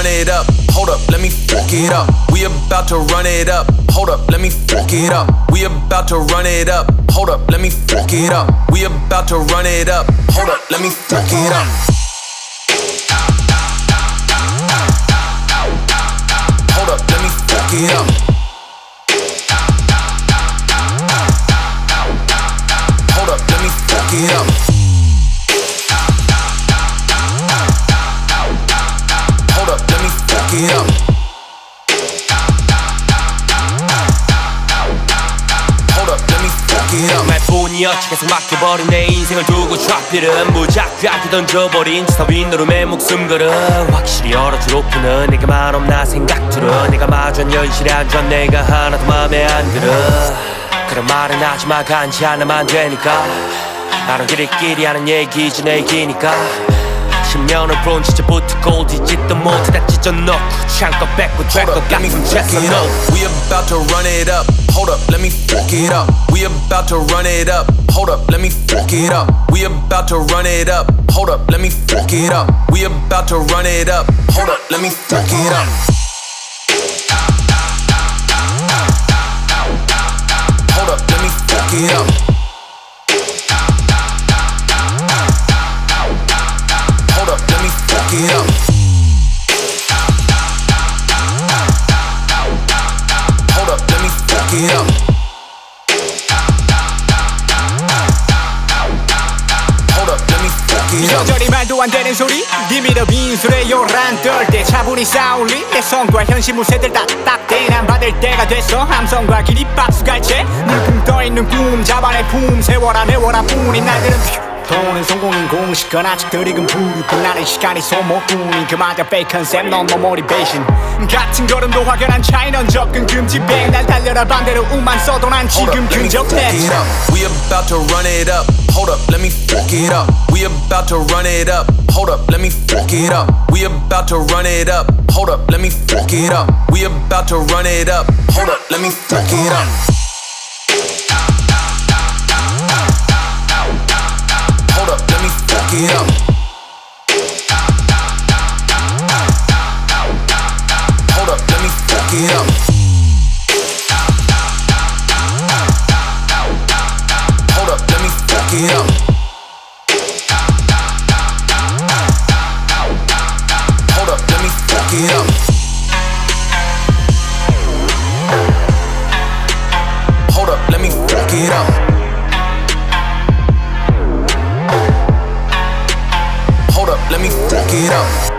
it up. Hold up, let me fuck it up. We about to run it up. Hold up, let me fuck it up. We about to run it up. Hold up, let me fuck it up. We about to run it up. Hold up, let me fuck it up. Hold up, let me fuck it up. Hold up, let me fuck it up. Hold up, let me fuck it up. Hold up, let me fuck it up. 말뿐이었지 계속 맡겨버린 내 인생을 두고 트랍필은 무작위하게 던져버린 스타윈 노름의 목숨 걸음 확실히 열어주로구는 내가 말없나 생각들은 내가 마주한 현실에 안주한 내가 하나도 맘에 안 들어 그런 말은 하지마 간지 않으면 안 되니까 알아들이끼리 하는 얘기지 내 얘기니까 10년을 본 진짜부터 골디짓도 못해 다 찢어놓고 창껏 뺏고 될것 같은 채서 no We about to run it up. Hold up, let me fuck it up. We about to run it up. Hold up, let me fuck it up. We about to run it up. Hold up, let me fuck it up. We about to run it up. Hold up, let me fuck it up. Hold up, let me fuck it up. Hold up, let me fuck it up. Hold up, let me fuck it up. Hold up, let me fuck it up. 이런저리 말도 안 되는 소리 니미러 빈술에 요란 떨때 차분히 싸울리 내 성과 현실 무쇠들 딱딱대 난 받을 때가 됐어 함성과 길이 박수갈채 물품 떠있는 꿈 자반의 품 세워라 내워라 뿐인 날들은 돈은 성공인 공식건 아직 덜 익은 불이고 나는 시간이 소모뿐인 그마저 fake concept 넌 no motivation 같은 걸음도 확연한 차이 넌 접근 금지 뱅 날 달려라 반대로 우만 써도 난 지금 근접해 We about to run it up. Hold up, let me fuck it up. We about to run it up. Hold up, let me fuck it up. We about to run it up. Hold up, let me fuck it up. We about to run it up. Hold up, let me fuck it up. Hold up, let me fuck it up. Hold up, let me fuck it up. Hold up, let me fuck it up. Hold up, let me fuck it up. Hold up, let me fuck it up. Hold up, let me fuck it up.